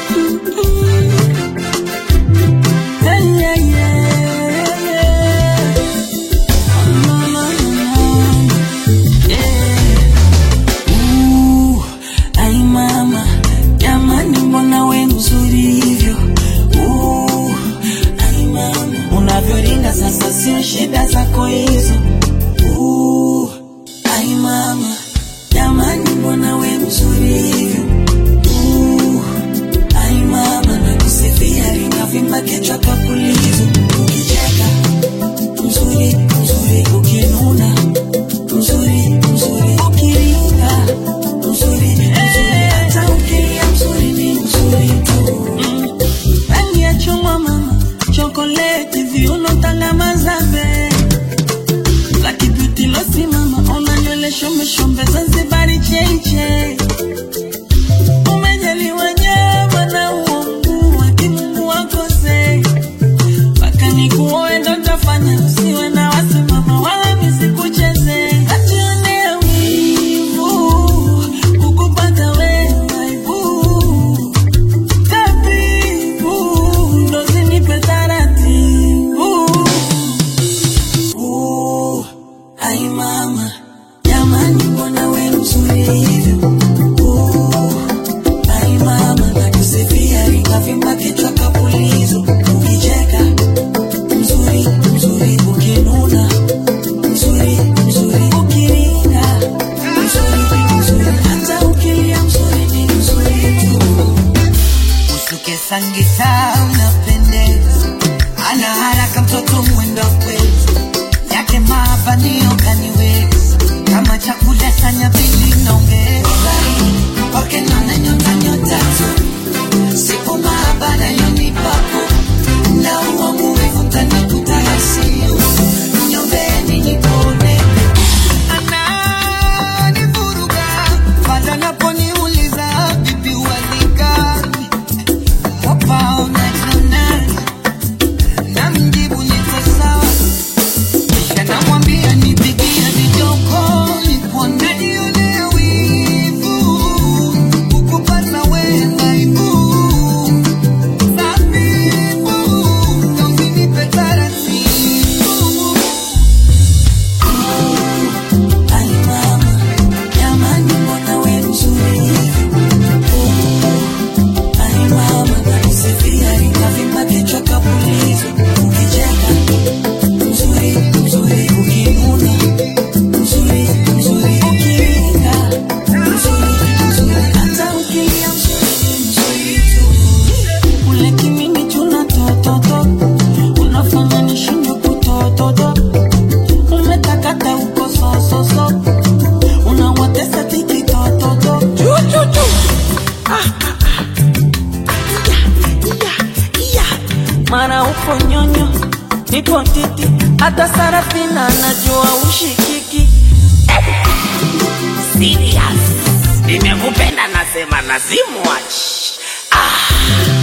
Sasa sio shida zako hizo. Ai mama, jamani mbona we mzuri hivyo. Ai mama, nakusifia ringavimba kichwa kapulizo. Ukicheka mzuri mzuri, ukinuna mzuri mzuri, ukiringa mzuri mzuri, hata ukilia mzuri ni mzuri tu. Rangi ya chungwa mama, chocolate viuno tanga mazabe, Lucky Beauty losi mama, ona nywele shombe shombe Zanzibari cheche. Umejaliwa nyama na uongo wake Mungu wakose, mpaka nikuoe ndo nitafanya, usiwe na wasi mama wala nisikucheze. Ajione wivu kukupata wewe aibu, tabibu ndo zinipe taratibu. Ai mama, jamani mbona we mzuri hivyo. Ai mama, nakusifia ringavimba kichwa kapulizo. Ukicheka mzuri mzuri, ukinuna mzuri mzuri, ukiringa mzuri mzuri, hata ukilia mzuri ni mzuri tu. Usuke sangita unapendeza, ana haraka mtoto mwendo kwetu, yake mabanio kaniweza, kama chakula sanya bili naongeza. Wake nana nyota nyota tu, sipo maabara yoni papo, na uwangu wevuta na kutarasiyo, nyombeni nipone. Ananivuruga pala naponiuliza bibi walikani, wapao na janani, na mjibu niko sawa. Kisha namwambia nipigie video call, nikuone nione wivu, kukupata wewe aibu, tabibu ndo zinipe taratibu. Ai mama, jamani mbona we mzuri hivyo. Ai mama, nakusifia ringavimba kichwa kapulizo. Ukicheka mzuri mzuri, ukinuna mzuri mzuri, ukiringa mzuri mzuri, hata ukilia mzuri mzuri tu. Ule kimini chuna tototo, unafanya nishindwe kutototo. Umetakata uko so unawatesa tiki tototo. Mara uko nyonyo, nipo titi, hata Sarafina najua ushikiki. Serious, nimekupenda nasema nazimuachi.